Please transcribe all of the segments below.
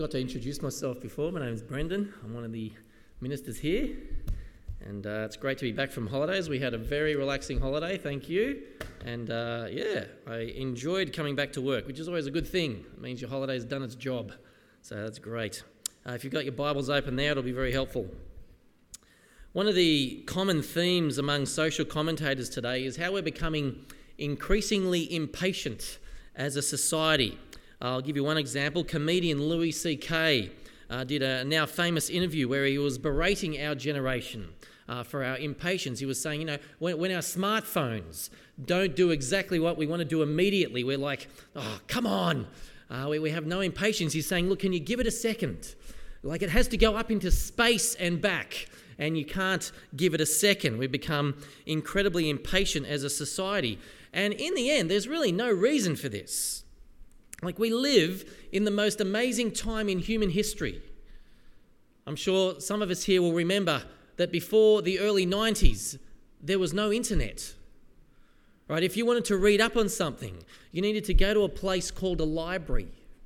I got to introduce myself before. My name is Brendan. I'm one of the ministers here, and it's great to be back from holidays. We had a very relaxing holiday, thank you, and I enjoyed coming back to work, which is always a good thing. It means your holiday's done its job, so that's great. If you've got your Bibles open there, it'll be very helpful. One of the common themes among social commentators today is how we're becoming increasingly impatient as a society. I'll give you one example. Comedian Louis C.K. did a now famous interview where he was berating our generation for our impatience. He was saying, when our smartphones don't do exactly what we want to do immediately, we're like, oh, come on. We have no impatience. He's saying, look, can you give it a second? Like, it has to go up into space and back, and you can't give it a second. We become incredibly impatient as a society. And in the end, there's really no reason for this. Like, we live in the most amazing time in human history. I'm sure some of us here will remember that before the early 90s, there was no internet. Right? If you wanted to read up on something, you needed to go to a place called a library.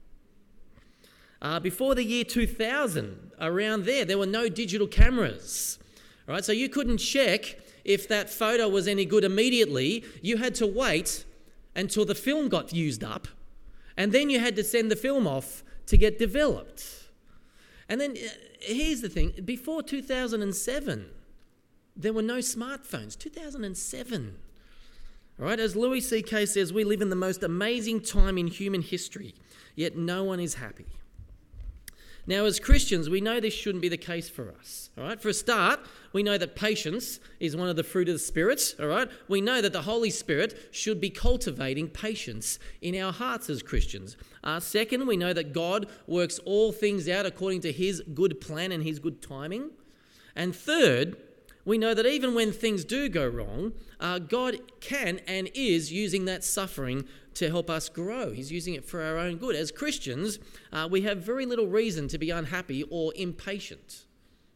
Before the year 2000, around there were no digital cameras. Right? So you couldn't check if that photo was any good immediately. You had to wait until the film got used up, and then you had to send the film off to get developed. And then here's the thing. Before 2007, there were no smartphones. 2007. All right, as Louis C.K. says, we live in the most amazing time in human history, yet no one is happy. Now, as Christians, we know this shouldn't be the case for us. All right, for a start, we know that patience is one of the fruit of the Spirit. All right, we know that the Holy Spirit should be cultivating patience in our hearts as Christians. Second, we know that God works all things out according to His good plan and His good timing. And third, we know that even when things do go wrong, God can and is using that suffering to help us grow. He's using it for our own good. As Christians, we have very little reason to be unhappy or impatient.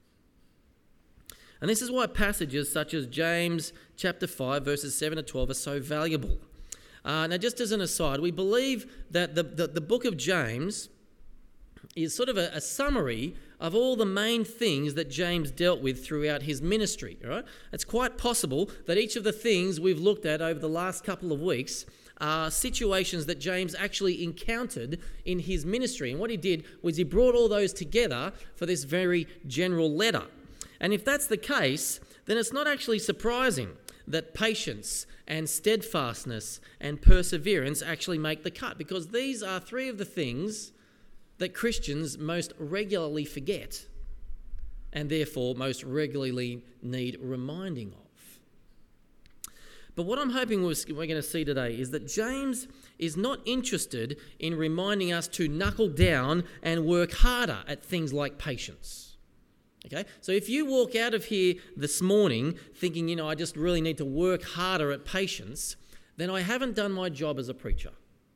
And this is why passages such as James chapter 5, verses 7 to 12 are so valuable. Now, just as an aside, we believe that the book of James is sort of a summary of all the main things that James dealt with throughout his ministry. All right? It's quite possible that each of the things we've looked at over the last couple of weeks are situations that James actually encountered in his ministry. And what he did was he brought all those together for this very general letter. And if that's the case, then it's not actually surprising that patience and steadfastness and perseverance actually make the cut, because these are three of the things that Christians most regularly forget and therefore most regularly need reminding of. But what I'm hoping we're going to see today is that James is not interested in reminding us to knuckle down and work harder at things like patience. Okay? So if you walk out of here this morning thinking, I just really need to work harder at patience, then I haven't done my job as a preacher.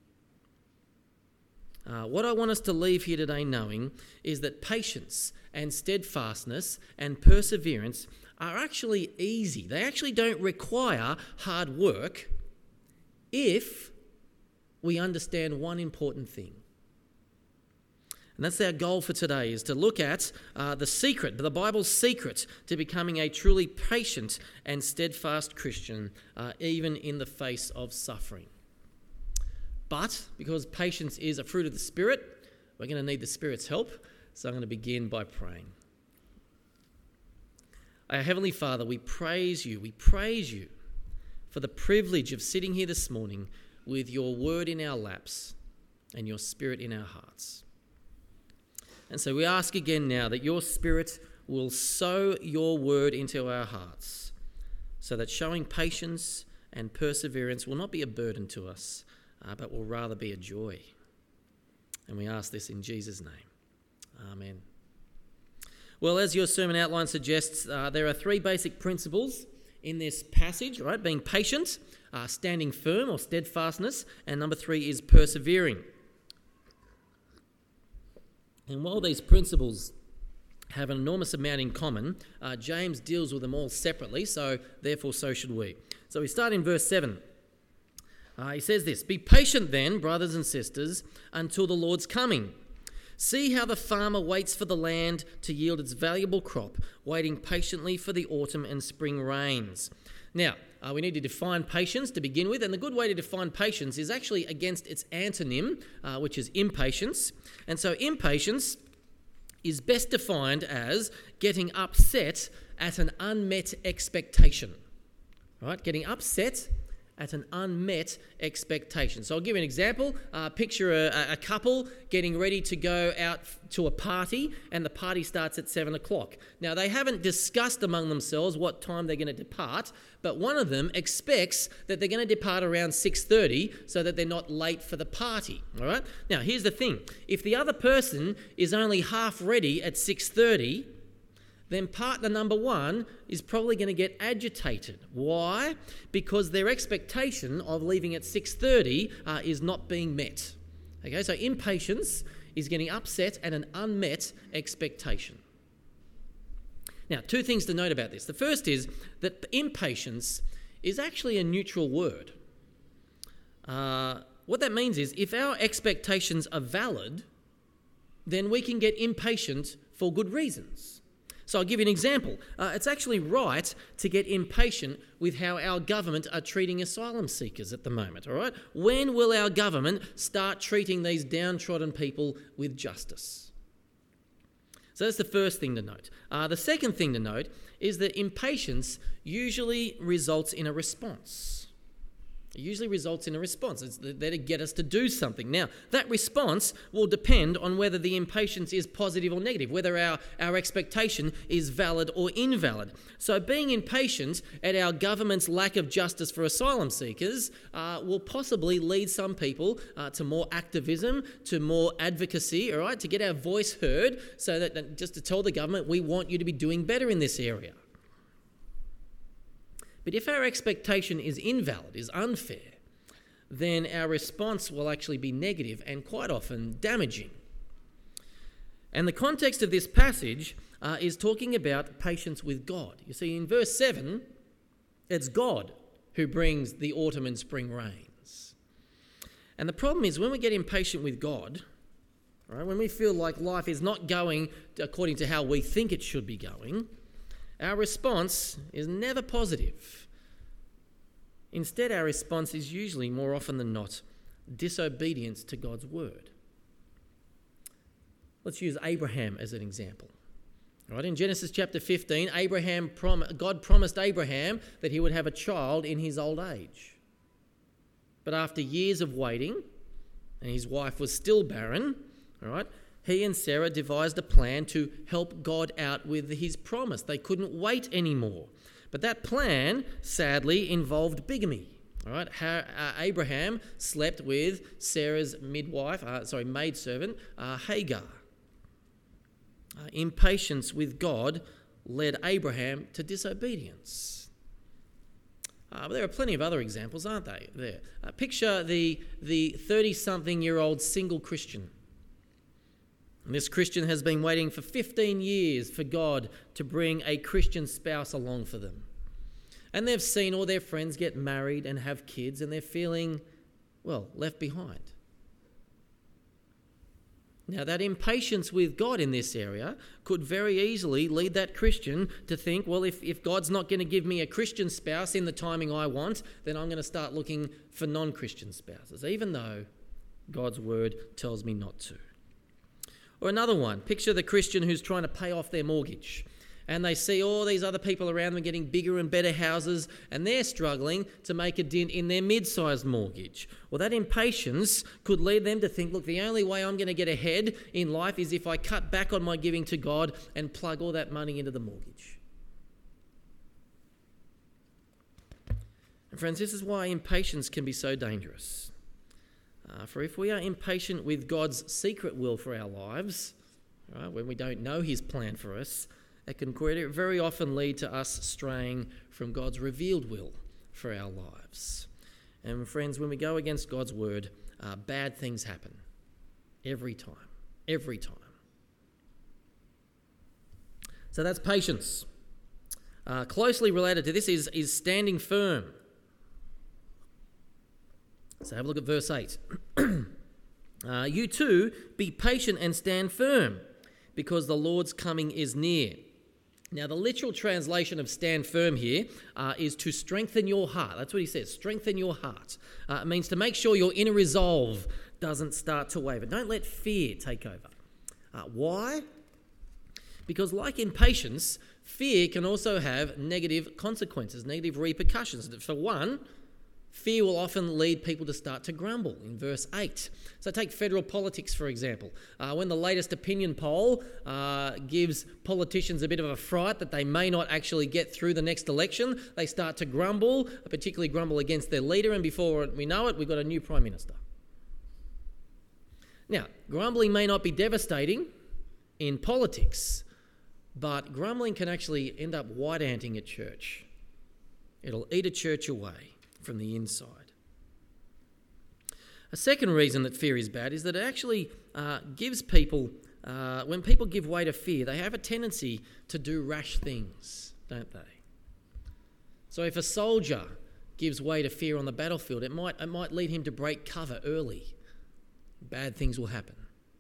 What I want us to leave here today knowing is that patience and steadfastness and perseverance are actually easy. They actually don't require hard work if we understand one important thing. And that's our goal for today, is to look at the Bible's secret to becoming a truly patient and steadfast Christian, even in the face of suffering. But because patience is a fruit of the Spirit, we're going to need the Spirit's help. So I'm going to begin by praying. Our Heavenly Father, we praise you for the privilege of sitting here this morning with your word in our laps and your Spirit in our hearts. And so we ask again now that your Spirit will sow your word into our hearts, so that showing patience and perseverance will not be a burden to us, but will rather be a joy. And we ask this in Jesus' name. Amen. Well, as your sermon outline suggests, there are three basic principles in this passage, right? Being patient, standing firm or steadfastness, and number 3 is persevering. And while these principles have an enormous amount in common, James deals with them all separately, so therefore so should we. So we start in verse 7. He says this, "Be patient then, brothers and sisters, until the Lord's coming. See how the farmer waits for the land to yield its valuable crop, waiting patiently for the autumn and spring rains. Now, we need to define patience to begin with, and the good way to define patience is actually against its antonym, which is impatience. And so impatience is best defined as getting upset at an unmet expectation. Right? Getting upset at an unmet expectation. So I'll give you an example. Picture a couple getting ready to go out to a party, and the party starts at 7 o'clock. Now, they haven't discussed among themselves what time they're going to depart, but one of them expects that they're going to depart around 6:30 so that they're not late for the party. All right? Now, here's the thing. If the other person is only half ready at 6:30, then partner number one is probably going to get agitated. Why? Because their expectation of leaving at 6:30 is not being met. Okay, so impatience is getting upset at an unmet expectation. Now, two things to note about this. The first is that impatience is actually a neutral word. What that means is if our expectations are valid, then we can get impatient for good reasons. So I'll give you an example. It's actually right to get impatient with how our government are treating asylum seekers at the moment, all right? When will our government start treating these downtrodden people with justice? So that's the first thing to note. The second thing to note is that impatience usually results in a response. It usually results in a response. It's there to get us to do something. Now, that response will depend on whether the impatience is positive or negative, whether our expectation is valid or invalid. So being impatient at our government's lack of justice for asylum seekers will possibly lead some people to more activism, to more advocacy, all right, to get our voice heard, so that just to tell the government, we want you to be doing better in this area. But if our expectation is invalid, is unfair, then our response will actually be negative and quite often damaging. And the context of this passage is talking about patience with God. You see, in verse 7, it's God who brings the autumn and spring rains. And the problem is when we get impatient with God, right, when we feel like life is not going according to how we think it should be going, our response is never positive. Instead, our response is usually, more often than not, disobedience to God's word. Let's use Abraham as an example. All right, in Genesis chapter 15, God promised Abraham that he would have a child in his old age. But after years of waiting, and his wife was still barren, all right, he and Sarah devised a plan to help God out with his promise. They couldn't wait anymore. But that plan, sadly, involved bigamy. All right, Abraham slept with Sarah's maidservant, Hagar. Impatience with God led Abraham to disobedience. But there are plenty of other examples, aren't they? There. Picture the 30-something-year-old single Christian. And this Christian has been waiting for 15 years for God to bring a Christian spouse along for them. And they've seen all their friends get married and have kids, and they're feeling, well, left behind. Now, that impatience with God in this area could very easily lead that Christian to think, well, if God's not going to give me a Christian spouse in the timing I want, then I'm going to start looking for non-Christian spouses, even though God's word tells me not to. Or another one, picture the Christian who's trying to pay off their mortgage, and they see all these other people around them getting bigger and better houses, and they're struggling to make a dent in their mid-sized mortgage. Well, that impatience could lead them to think, look, the only way I'm going to get ahead in life is if I cut back on my giving to God and plug all that money into the mortgage. And friends, this is why impatience can be so dangerous. For if we are impatient with God's secret will for our lives, right, when we don't know his plan for us, it can very often lead to us straying from God's revealed will for our lives. And friends, when we go against God's word, bad things happen. Every time. Every time. So that's patience. Closely related to this is standing firm. So have a look at verse 8. You too, be patient and stand firm, because the Lord's coming is near. Now, the literal translation of stand firm here is to strengthen your heart. That's what he says, strengthen your heart. It means to make sure your inner resolve doesn't start to waver. Don't let fear take over. Why? Because like impatience, fear can also have negative consequences, negative repercussions. For one, fear will often lead people to start to grumble in verse 8. So take federal politics, for example. When the latest opinion poll gives politicians a bit of a fright that they may not actually get through the next election, they start to grumble, particularly grumble against their leader, and before we know it, we've got a new Prime Minister. Now, grumbling may not be devastating in politics, but grumbling can actually end up white-anting a church. It'll eat a church away from the inside. A second reason that fear is bad is that it actually gives people, when people give way to fear, they have a tendency to do rash things, don't they? So if a soldier gives way to fear on the battlefield, it might lead him to break cover early. Bad things will happen.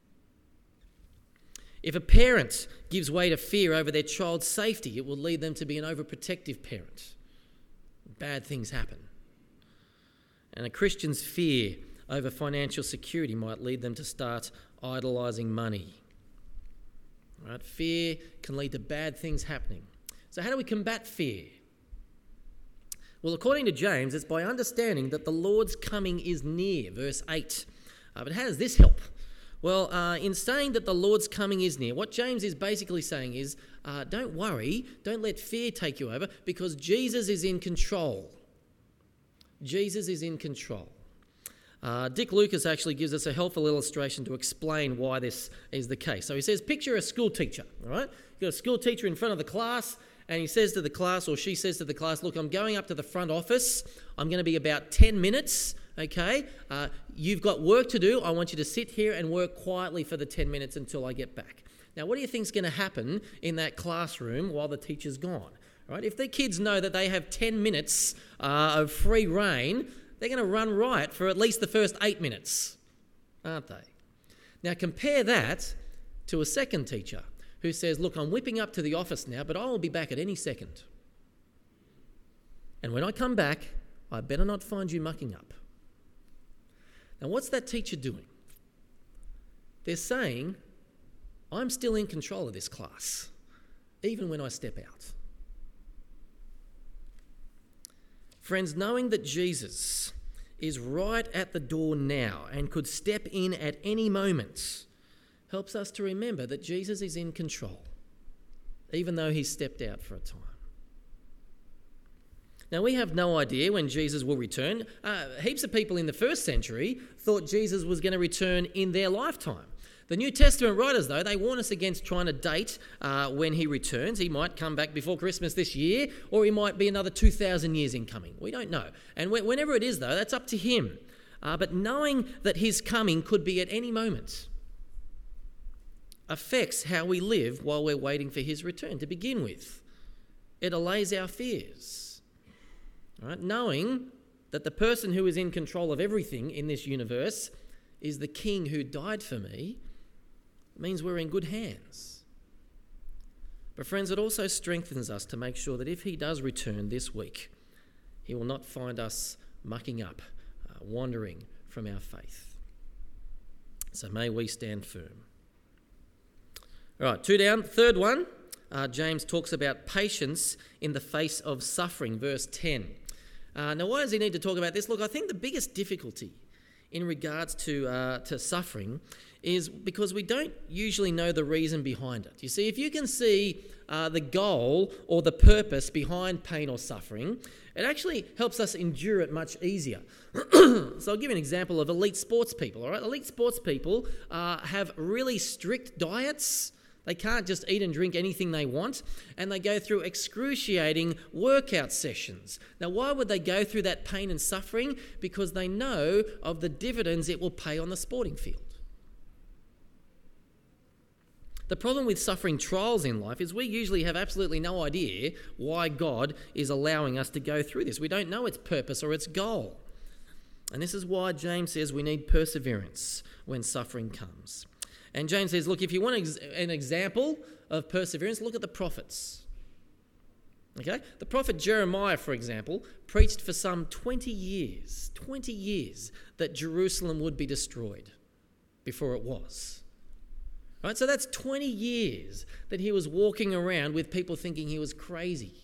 If a parent gives way to fear over their child's safety, it will lead them to be an overprotective parent. Bad things happen. And a Christian's fear over financial security might lead them to start idolising money. Right? Fear can lead to bad things happening. So how do we combat fear? Well, according to James, it's by understanding that the Lord's coming is near, verse 8. But how does this help? Well, in saying that the Lord's coming is near, what James is basically saying is, don't worry, don't let fear take you over, because Jesus is in control. Jesus is in control. Dick Lucas actually gives us a helpful illustration to explain why this is the case. So he says, picture a school teacher, all right? You've got a school teacher in front of the class, and he says to the class, or she says to the class, look, I'm going up to the front office. I'm going to be about 10 minutes, okay? You've got work to do. I want you to sit here and work quietly for the 10 minutes until I get back. Now, what do you think is going to happen in that classroom while the teacher's gone? Right? If the kids know that they have 10 minutes of free reign, they're going to run riot for at least the first 8 minutes, aren't they? Now, compare that to a second teacher who says, look, I'm whipping up to the office now, but I will be back at any second. And when I come back, I better not find you mucking up. Now, what's that teacher doing? They're saying, I'm still in control of this class, even when I step out. Friends, knowing that Jesus is right at the door now and could step in at any moment helps us to remember that Jesus is in control, even though he stepped out for a time. Now, we have no idea when Jesus will return. Heaps of people in the first century thought Jesus was going to return in their lifetime. The New Testament writers, though, they warn us against trying to date when he returns. He might come back before Christmas this year, or he might be another 2,000 years in coming. We don't know. And whenever it is, though, that's up to him. But knowing that his coming could be at any moment affects how we live while we're waiting for his return. To begin with, it allays our fears. All right? Knowing that the person who is in control of everything in this universe is the King who died for me means we're in good hands. But friends, it also strengthens us to make sure that if he does return this week, he will not find us mucking up, wandering from our faith. So may we stand firm. All right, 2 down. Third one, James talks about patience in the face of suffering, verse 10. Now, why does he need to talk about this? Look, I think the biggest difficulty in regards to suffering is because we don't usually know the reason behind it. You see, if you can see the goal or the purpose behind pain or suffering, it actually helps us endure it much easier. So I'll give you an example of elite sports people. All right, elite sports people have really strict diets. They can't just eat and drink anything they want, and they go through excruciating workout sessions. Now, why would they go through that pain and suffering? Because they know of the dividends it will pay on the sporting field. The problem with suffering trials in life is we usually have absolutely no idea why God is allowing us to go through this. We don't know its purpose or its goal. And this is why James says we need perseverance when suffering comes. And James says, look, if you want an example of perseverance, look at the prophets. Okay? The prophet Jeremiah, for example, preached for some 20 years that Jerusalem would be destroyed before it was. Right? So that's 20 years that he was walking around with people thinking he was crazy.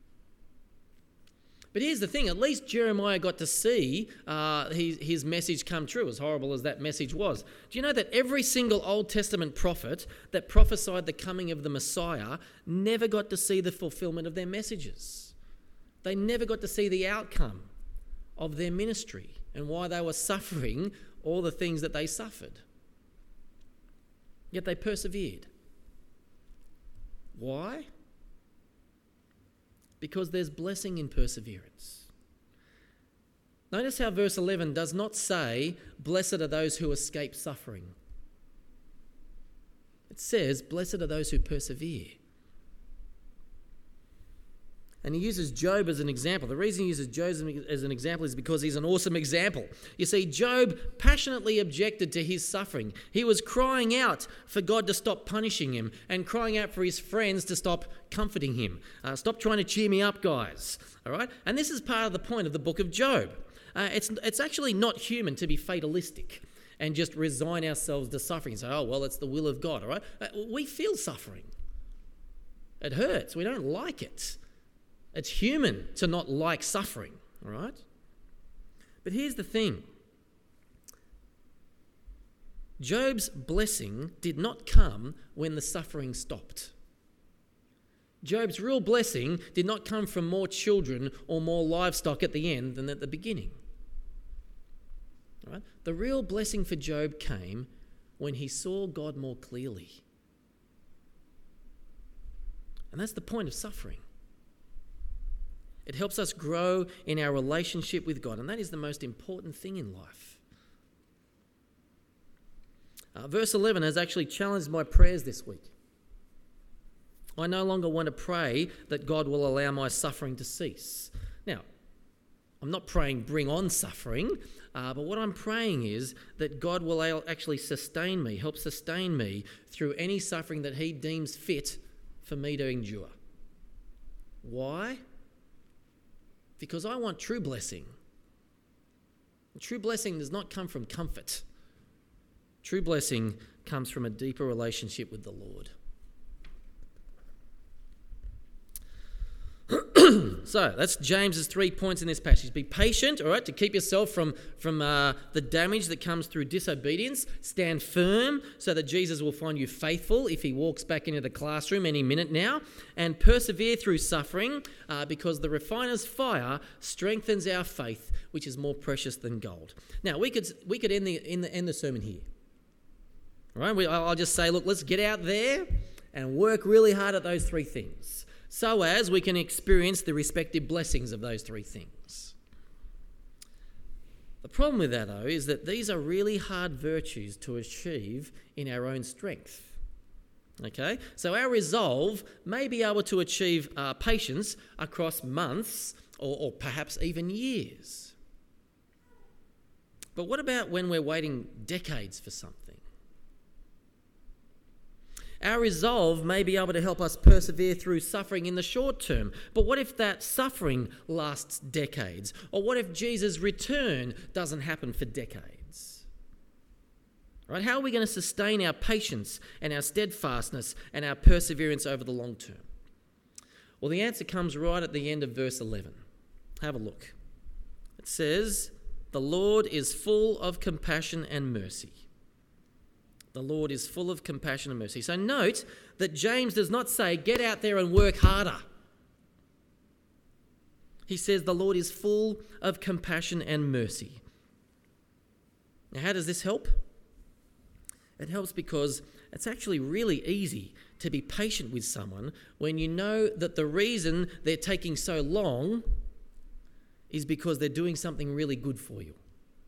But here's the thing, at least Jeremiah got to see his message come true, as horrible as that message was. Do you know that every single Old Testament prophet that prophesied the coming of the Messiah never got to see the fulfillment of their messages? They never got to see the outcome of their ministry and why they were suffering all the things that they suffered. Yet they persevered. Why? Because there's blessing in perseverance. Notice how verse 11 does not say, blessed are those who escape suffering. It says, blessed are those who persevere. And he uses Job as an example. The reason he uses Job as an example is because he's an awesome example. You see, Job passionately objected to his suffering. He was crying out for God to stop punishing him and crying out for his friends to stop comforting him. Stop trying to cheer me up, guys. All right? And this is part of the point of the book of Job. It's actually not human to be fatalistic and just resign ourselves to suffering and say, oh, well, it's the will of God. All right? We feel suffering. It hurts. We don't like it. It's human to not like suffering, all right? But here's the thing. Job's blessing did not come when the suffering stopped. Job's real blessing did not come from more children or more livestock at the end than at the beginning. All right? The real blessing for Job came when he saw God more clearly. And that's the point of suffering. It helps us grow in our relationship with God, and that is the most important thing in life. Verse 11 has actually challenged my prayers this week. I no longer want to pray that God will allow my suffering to cease. Now, I'm not praying bring on suffering, but what I'm praying is that God will actually sustain me, help sustain me through any suffering that he deems fit for me to endure. Why? Because I want true blessing. True blessing does not come from comfort. True blessing comes from a deeper relationship with the Lord. So that's James's 3 points in this passage. Be patient, all right, to keep yourself from the damage that comes through disobedience. Stand firm so that Jesus will find you faithful if he walks back into the classroom any minute now. And persevere through suffering because the refiner's fire strengthens our faith, which is more precious than gold. Now, we could end the sermon here. All right, I'll just say, look, let's get out there and work really hard at those 3 things, so as we can experience the respective blessings of those 3 things. The problem with that, though, is that these are really hard virtues to achieve in our own strength. Okay? So our resolve may be able to achieve patience across months or perhaps even years. But what about when we're waiting decades for something? Our resolve may be able to help us persevere through suffering in the short term. But what if that suffering lasts decades? Or what if Jesus' return doesn't happen for decades? Right? How are we going to sustain our patience and our steadfastness and our perseverance over the long term? Well, the answer comes right at the end of verse 11. Have a look. It says, "The Lord is full of compassion and mercy." The Lord is full of compassion and mercy. So note that James does not say, get out there and work harder. He says the Lord is full of compassion and mercy. Now, how does this help? It helps because it's actually really easy to be patient with someone when you know that the reason they're taking so long is because they're doing something really good for you.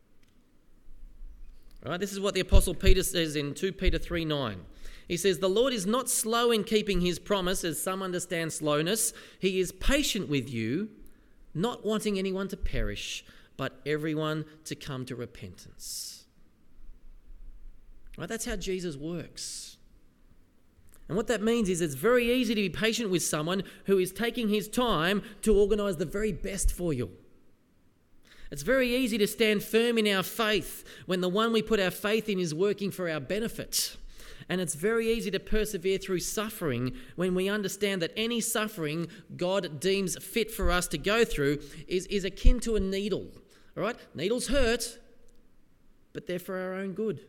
Right, this is what the Apostle Peter says in 2 Peter 3:9. He says, "The Lord is not slow in keeping his promise, as some understand slowness. He is patient with you, not wanting anyone to perish, but everyone to come to repentance. Right? That's how Jesus works. And what that means is it's very easy to be patient with someone who is taking his time to organise the very best for you. It's very easy to stand firm in our faith when the one we put our faith in is working for our benefit. And it's very easy to persevere through suffering when we understand that any suffering God deems fit for us to go through is akin to a needle. All right? Needles hurt, but they're for our own good.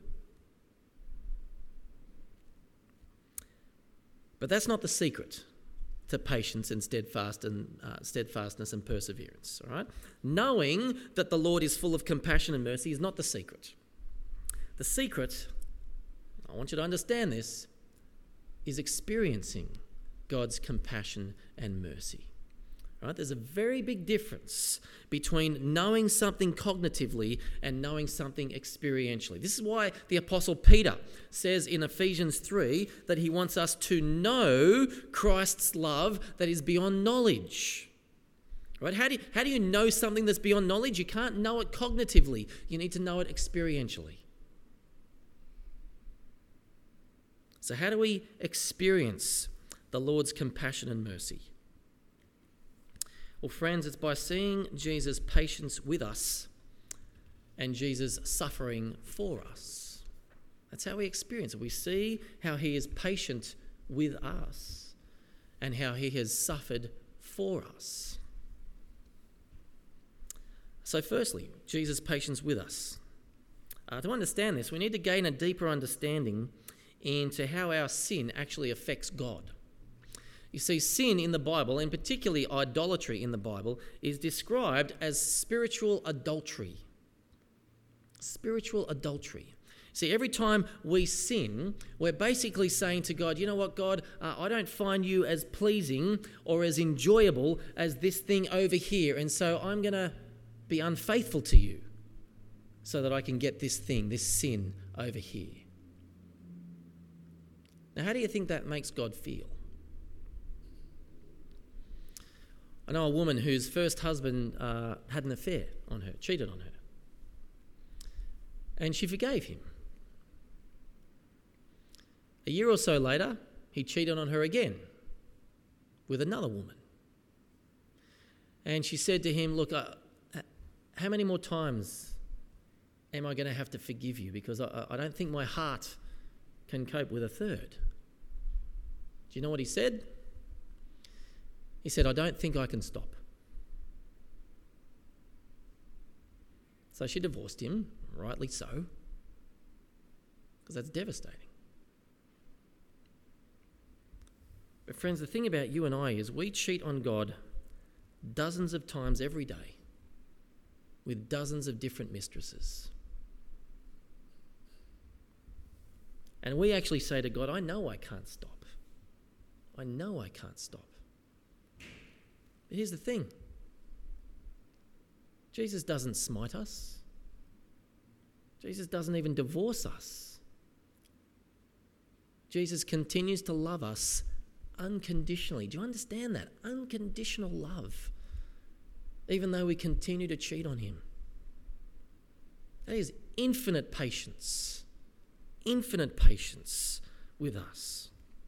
But that's not the secret to patience and steadfastness and perseverance. All right? Knowing that the Lord is full of compassion and mercy is not the secret. The secret, I want you to understand this, is experiencing God's compassion and mercy. Right? There's a very big difference between knowing something cognitively and knowing something experientially. This is why the Apostle Peter says in Ephesians 3 that he wants us to know Christ's love that is beyond knowledge. Right? How do you know something that's beyond knowledge? You can't know it cognitively. You need to know it experientially. So how do we experience the Lord's compassion and mercy? Well, friends, it's by seeing Jesus' patience with us and Jesus' suffering for us. That's how we experience it. We see how he is patient with us and how he has suffered for us. So firstly, Jesus' patience with us. To understand this, we need to gain a deeper understanding into how our sin actually affects God. You see, sin in the Bible, and particularly idolatry in the Bible, is described as spiritual adultery. Spiritual adultery. See, every time we sin, we're basically saying to God, you know what, God, I don't find you as pleasing or as enjoyable as this thing over here, and so I'm going to be unfaithful to you so that I can get this thing, this sin over here. Now, how do you think that makes God feel? I know a woman whose first husband had an affair on her, cheated on her. And she forgave him. A year or so later, he cheated on her again with another woman. And she said to him, look, how many more times am I going to have to forgive you? Because I don't think my heart can cope with a third. Do you know what he said? He said, I don't think I can stop. So she divorced him, rightly so, because that's devastating. But friends, the thing about you and I is we cheat on God dozens of times every day with dozens of different mistresses. And we actually say to God, I know I can't stop. I know I can't stop. But here's the thing. Jesus doesn't smite us. Jesus doesn't even divorce us. Jesus continues to love us unconditionally. Do you understand that? Unconditional love. Even though we continue to cheat on him. That is infinite patience. Infinite patience with us.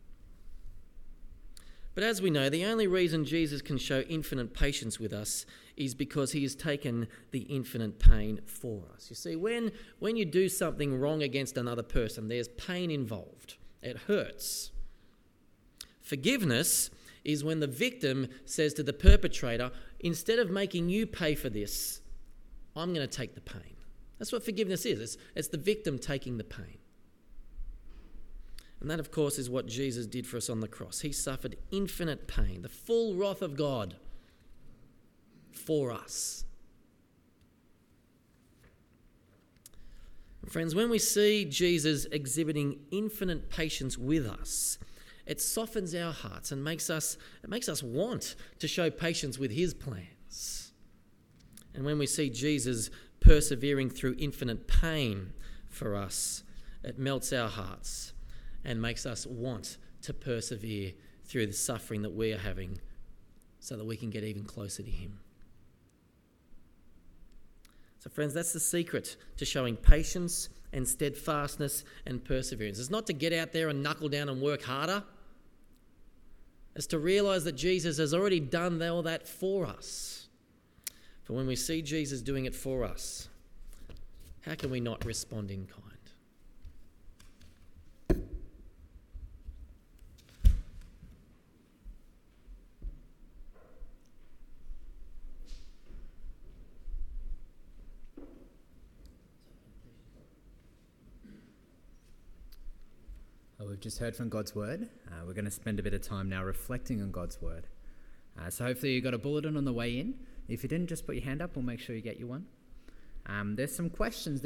But as we know, the only reason Jesus can show infinite patience with us is because he has taken the infinite pain for us. You see, when you do something wrong against another person, there's pain involved. It hurts. Forgiveness is when the victim says to the perpetrator, instead of making you pay for this, I'm going to take the pain. That's what forgiveness is. It's the victim taking the pain. And that, of course, is what Jesus did for us on the cross. He suffered infinite pain, the full wrath of God for us. Friends, when we see Jesus exhibiting infinite patience with us, it softens our hearts and makes us want to show patience with his plans. And when we see Jesus persevering through infinite pain for us, it melts our hearts and makes us want to persevere through the suffering that we are having so that we can get even closer to him. So friends, that's the secret to showing patience and steadfastness and perseverance. It's not to get out there and knuckle down and work harder. It's to realise that Jesus has already done all that for us. For when we see Jesus doing it for us, how can we not respond in kind? We've just heard from God's word. We're going to spend a bit of time now reflecting on God's word. So hopefully you got a bulletin on the way in. If you didn't, just put your hand up. We'll make sure you get you one. There's some questions